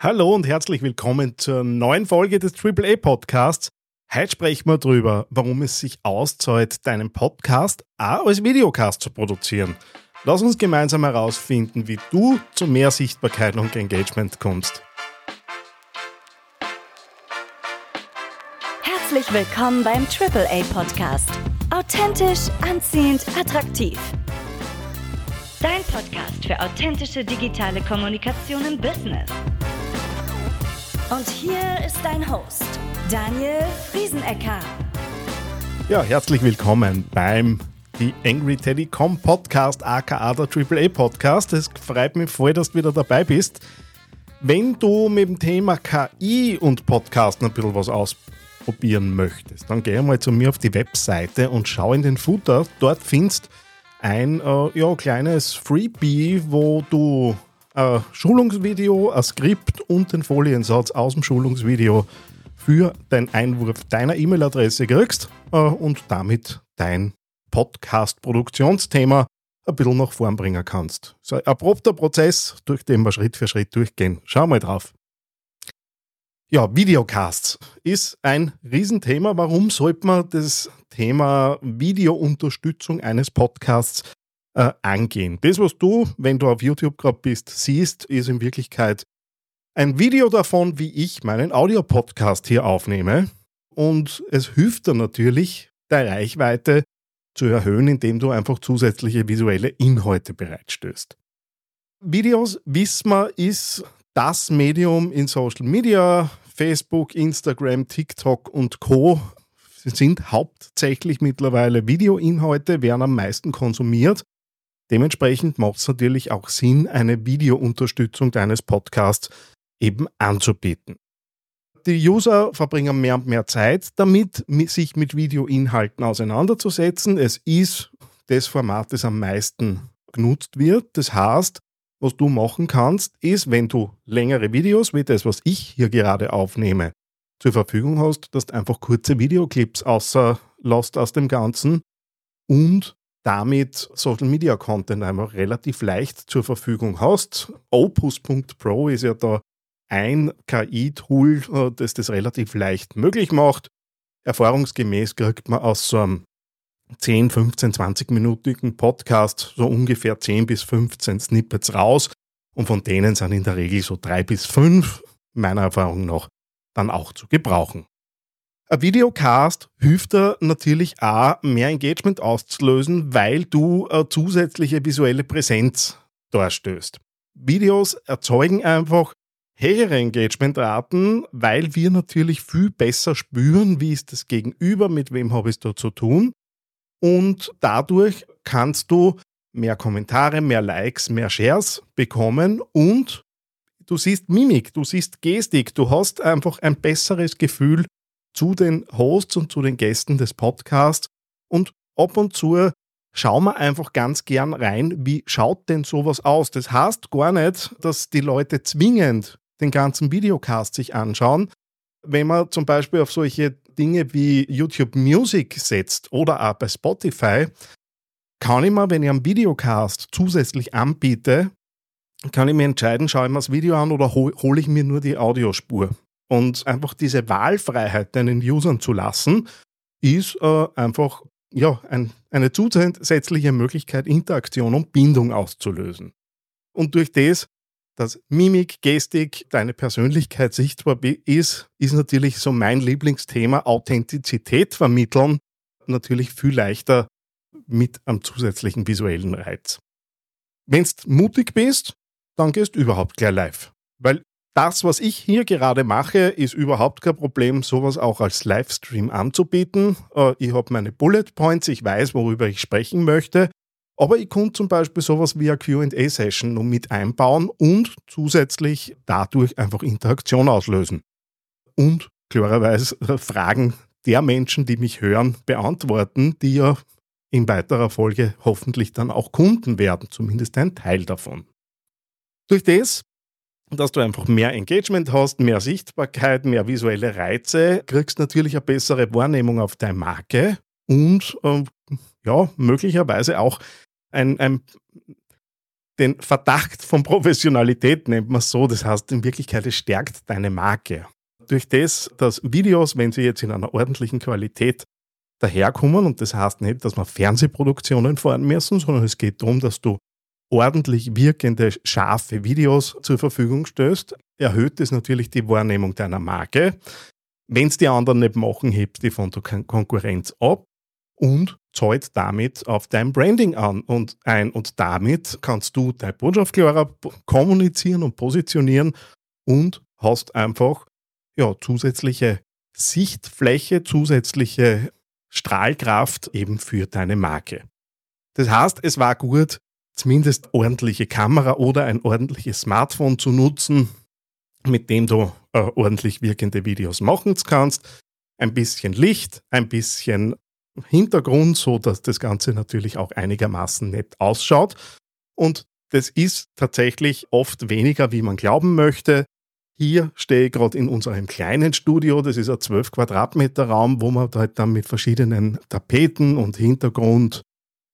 Hallo und herzlich willkommen zur neuen Folge des AAA Podcasts. Heute sprechen wir darüber, warum es sich auszahlt, deinen Podcast auch als Videocast zu produzieren. Lass uns gemeinsam herausfinden, wie du zu mehr Sichtbarkeit und Engagement kommst. Herzlich willkommen beim AAA Podcast. Authentisch, anziehend, attraktiv. Dein Podcast für authentische digitale Kommunikation im Business. Und hier ist dein Host, Daniel Friesenecker. Ja, herzlich willkommen beim The Angry Teddy Com Podcast, aka der AAA Podcast. Es freut mich voll, dass du wieder dabei bist. Wenn du mit dem Thema KI und Podcasten ein bisschen was ausprobieren möchtest, dann geh mal zu mir auf die Webseite und schau in den Footer. Dort findest ein kleines Freebie, wo du ein Schulungsvideo, ein Skript und den Foliensatz aus dem Schulungsvideo für den Einwurf deiner E-Mail-Adresse kriegst und damit dein Podcast-Produktionsthema ein bisschen nach vorn bringen kannst. So ein abrupter Prozess, durch den wir Schritt für Schritt durchgehen. Schau mal drauf. Ja, Videocasts ist ein Riesenthema. Warum sollte man das Thema Videounterstützung eines Podcasts angehen? Das, was du, wenn du auf YouTube gerade bist, siehst, ist in Wirklichkeit ein Video davon, wie ich meinen Audio-Podcast hier aufnehme. Und es hilft dir natürlich, deine Reichweite zu erhöhen, indem du einfach zusätzliche visuelle Inhalte bereitstellst. Videos, wissen wir, ist das Medium in Social Media. Facebook, Instagram, TikTok und Co. sind hauptsächlich mittlerweile Videoinhalte, werden am meisten konsumiert. Dementsprechend macht es natürlich auch Sinn, eine Videounterstützung deines Podcasts eben anzubieten. Die User verbringen mehr und mehr Zeit damit, sich mit Videoinhalten auseinanderzusetzen. Es ist das Format, das am meisten genutzt wird. Das heißt, was du machen kannst, ist, wenn du längere Videos, wie das, was ich hier gerade aufnehme, zur Verfügung hast, dass du einfach kurze Videoclips lässt aus dem Ganzen und damit Social Media Content einfach relativ leicht zur Verfügung hast. Opus.pro ist ja da ein KI-Tool, das das relativ leicht möglich macht. Erfahrungsgemäß kriegt man aus so einem 10, 15, 20-minütigen Podcast so ungefähr 10 bis 15 Snippets raus und von denen sind in der Regel so 3 bis 5, meiner Erfahrung nach, dann auch zu gebrauchen. Ein Videocast hilft dir natürlich auch, mehr Engagement auszulösen, weil du eine zusätzliche visuelle Präsenz darstellst. Videos erzeugen einfach höhere Engagementraten, weil wir natürlich viel besser spüren, wie ist das Gegenüber, mit wem habe ich es da zu tun. Und dadurch kannst du mehr Kommentare, mehr Likes, mehr Shares bekommen und du siehst Mimik, du siehst Gestik, du hast einfach ein besseres Gefühl zu den Hosts und zu den Gästen des Podcasts und ab und zu schauen wir einfach ganz gern rein, wie schaut denn sowas aus. Das heißt gar nicht, dass die Leute zwingend den ganzen Videocast sich anschauen. Wenn man zum Beispiel auf solche Dinge wie YouTube Music setzt oder auch bei Spotify, kann ich mir, wenn ich einen Videocast zusätzlich anbiete, kann ich mir entscheiden, schaue ich mir das Video an oder hole ich mir nur die Audiospur. Und einfach diese Wahlfreiheit den Usern zu lassen, ist einfach eine zusätzliche Möglichkeit, Interaktion und Bindung auszulösen. Und durch das, dass Mimik, Gestik, deine Persönlichkeit sichtbar ist natürlich so mein Lieblingsthema, Authentizität vermitteln, natürlich viel leichter mit einem zusätzlichen visuellen Reiz. Wenn du mutig bist, dann gehst du überhaupt gleich live. Weil das, was ich hier gerade mache, ist überhaupt kein Problem, sowas auch als Livestream anzubieten. Ich habe meine Bullet Points, ich weiß, worüber ich sprechen möchte. Aber ich kann zum Beispiel sowas wie eine Q&A-Session noch mit einbauen und zusätzlich dadurch einfach Interaktion auslösen. Und klarerweise Fragen der Menschen, die mich hören, beantworten, die ja in weiterer Folge hoffentlich dann auch Kunden werden, zumindest ein Teil davon. Durch das, dass du einfach mehr Engagement hast, mehr Sichtbarkeit, mehr visuelle Reize, kriegst du natürlich eine bessere Wahrnehmung auf deine Marke und möglicherweise auch ein den Verdacht von Professionalität, nennt man es so. Das heißt, in Wirklichkeit, es stärkt deine Marke. Durch das, dass Videos, wenn sie jetzt in einer ordentlichen Qualität daherkommen, und das heißt nicht, dass wir Fernsehproduktionen fahren müssen, sondern es geht darum, dass du ordentlich wirkende, scharfe Videos zur Verfügung stößt, erhöht es natürlich die Wahrnehmung deiner Marke. Wenn es die anderen nicht machen, hebst du von der Konkurrenz ab und zahlt damit auf dein Branding und damit kannst du deine Botschaft klarer kommunizieren und positionieren und hast einfach zusätzliche Sichtfläche, zusätzliche Strahlkraft eben für deine Marke. Das heißt, es war gut, zumindest ordentliche Kamera oder ein ordentliches Smartphone zu nutzen, mit dem du ordentlich wirkende Videos machen kannst. Ein bisschen Licht, ein bisschen Hintergrund, so dass das Ganze natürlich auch einigermaßen nett ausschaut. Und das ist tatsächlich oft weniger, wie man glauben möchte. Hier stehe ich gerade in unserem kleinen Studio. Das ist ein 12 Quadratmeter Raum, wo man halt dann mit verschiedenen Tapeten und Hintergrund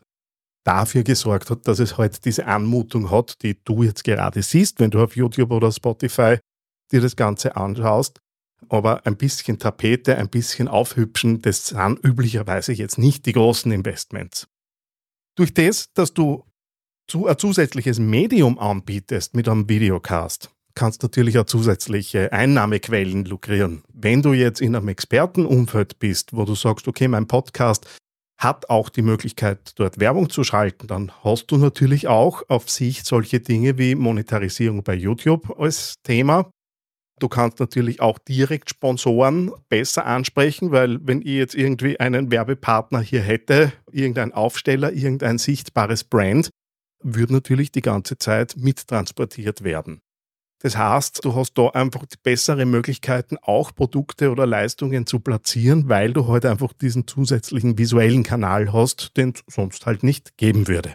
dafür gesorgt hat, dass es halt diese Anmutung hat, die du jetzt gerade siehst, wenn du auf YouTube oder Spotify dir das Ganze anschaust. Aber ein bisschen Tapete, ein bisschen aufhübschen, das sind üblicherweise jetzt nicht die großen Investments. Durch das, dass du ein zusätzliches Medium anbietest mit einem Videocast, kannst du natürlich auch zusätzliche Einnahmequellen lukrieren. Wenn du jetzt in einem Expertenumfeld bist, wo du sagst, okay, mein Podcast hat auch die Möglichkeit, dort Werbung zu schalten, dann hast du natürlich auch auf Sicht solche Dinge wie Monetarisierung bei YouTube als Thema. Du kannst natürlich auch direkt Sponsoren besser ansprechen, weil wenn ich jetzt irgendwie einen Werbepartner hier hätte, irgendein Aufsteller, irgendein sichtbares Brand, würde natürlich die ganze Zeit mittransportiert werden. Das heißt, du hast da einfach bessere Möglichkeiten, auch Produkte oder Leistungen zu platzieren, weil du heute einfach diesen zusätzlichen visuellen Kanal hast, den es sonst halt nicht geben würde.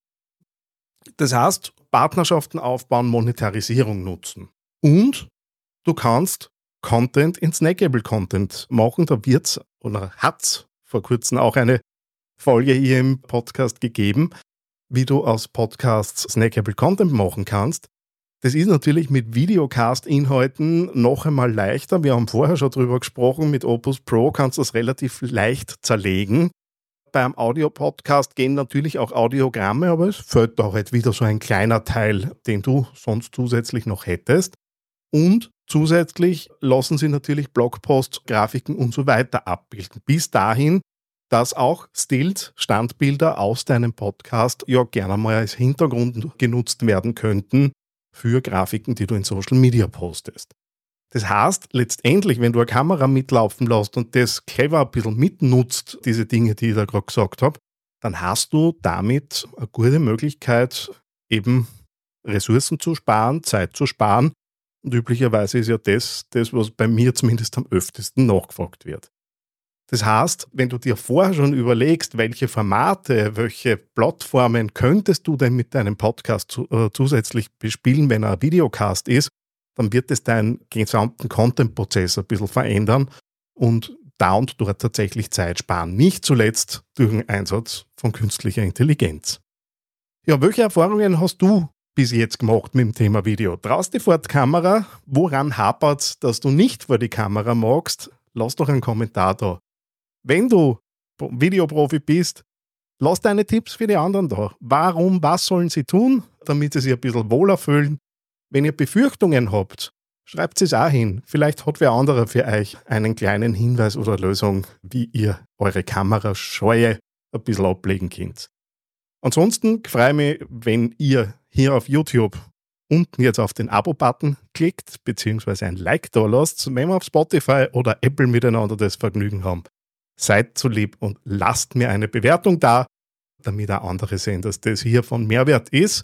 Das heißt, Partnerschaften aufbauen, Monetarisierung nutzen. Und du kannst Content in Snackable Content machen. Da wird's oder hat's vor kurzem auch eine Folge hier im Podcast gegeben, wie du aus Podcasts Snackable Content machen kannst. Das ist natürlich mit Videocast-Inhalten noch einmal leichter. Wir haben vorher schon drüber gesprochen, mit Opus Pro kannst du das relativ leicht zerlegen. Beim Audio-Podcast gehen natürlich auch Audiogramme, aber es fehlt da halt wieder so ein kleiner Teil, den du sonst zusätzlich noch hättest. Und zusätzlich lassen sie natürlich Blogposts, Grafiken und so weiter abbilden. Bis dahin, dass auch Stills, Standbilder aus deinem Podcast ja gerne mal als Hintergrund genutzt werden könnten für Grafiken, die du in Social Media postest. Das heißt, letztendlich, wenn du eine Kamera mitlaufen lässt und das clever ein bisschen mitnutzt, diese Dinge, die ich da gerade gesagt habe, dann hast du damit eine gute Möglichkeit, eben Ressourcen zu sparen, Zeit zu sparen. Und üblicherweise ist ja das, was bei mir zumindest am öftesten nachgefragt wird. Das heißt, wenn du dir vorher schon überlegst, welche Formate, welche Plattformen könntest du denn mit deinem Podcast zusätzlich bespielen, wenn er ein Videocast ist, dann wird es deinen gesamten Content-Prozess ein bisschen verändern und da und dort tatsächlich Zeit sparen. Nicht zuletzt durch den Einsatz von künstlicher Intelligenz. Ja, welche Erfahrungen hast du bis jetzt gemacht mit dem Thema Video? Traust du vor die Kamera? Woran hapert es, dass du nicht vor die Kamera magst? Lass doch einen Kommentar da. Wenn du Videoprofi bist, lass deine Tipps für die anderen da. Was sollen sie tun, damit sie sich ein bisschen wohler fühlen? Wenn ihr Befürchtungen habt, schreibt es auch hin. Vielleicht hat wer anderer für euch einen kleinen Hinweis oder Lösung, wie ihr eure Kamerascheue ein bisschen ablegen könnt. Ansonsten freue ich mich, wenn ihr hier auf YouTube unten jetzt auf den Abo-Button klickt, beziehungsweise ein Like da lasst, wenn wir auf Spotify oder Apple miteinander das Vergnügen haben. Seid so lieb und lasst mir eine Bewertung da, damit auch andere sehen, dass das hier von Mehrwert ist.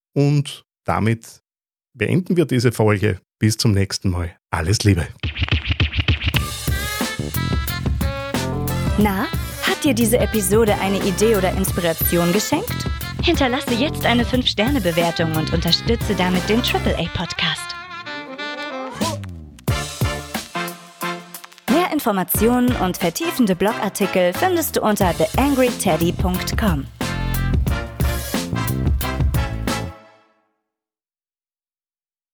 Und damit beenden wir diese Folge. Bis zum nächsten Mal. Alles Liebe. Na, hat dir diese Episode eine Idee oder Inspiration geschenkt? Hinterlasse jetzt eine 5-Sterne-Bewertung und unterstütze damit den AAA-Podcast. Mehr Informationen und vertiefende Blogartikel findest du unter theangryteddy.com.